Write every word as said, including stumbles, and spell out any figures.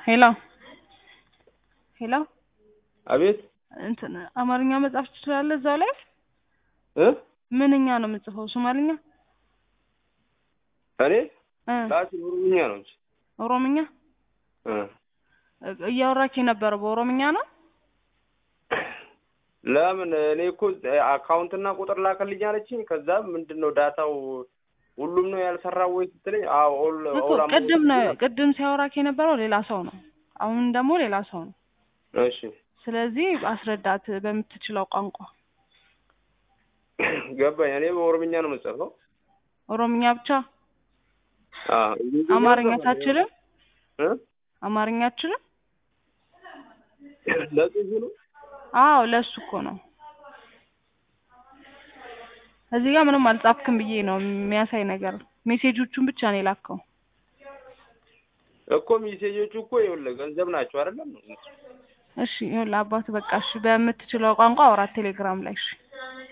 ሄሎ ሄሎ አቤት እንትን አማርኛ መጻፍ ትችላለህ እዛው ላይ እ ምንኛ ነው የምጽፈው ሶማሊኛ እኔ እ ላቲ ኦሮምኛ ነው እንጂ ኦሮምኛ እ እያወራክ የነበረው በኦሮምኛ ነው ለምን እኔ እኮ አካውንትና ቁጥር ላከልኝ አለችኝ ከዛ ምንድነው ዳታው ሁሉም ነው ያልሰራው ወይ ስትለኝ አዎ ኦል ኦል ቅድም ነው ቅድም ሲያወራክ የነበረው ሌላ ሰው ነው አሁን ደግሞ ሌላ ሰው ነው እሺ ስለዚህ አስረዳት በምትችለው ቋንቋ ገባኝ እኔ በኦሮምኛ ነው የምጽፈው ኦሮምኛ ብቻ አዎ አማርኛ ታችልም እ አማርኛ አትችልም ለጽሁፍ ነው አዎ ለሱ እኮ ነው እዚህ ጋር ምንም አልጻፍክም ብዬ ነው የሚያሳይ ነገር ሜሴጆቹን ብቻ ነው የላከው እኮ ሜሴጆቹ እኮ ይኸውልህ ገንዘብ ናቸው አይደለም እሺ ይኸውልህ አባት በቃ እሺ በምትችለው ቋንቋ አውራት ቴሌግራም ላይ እሺ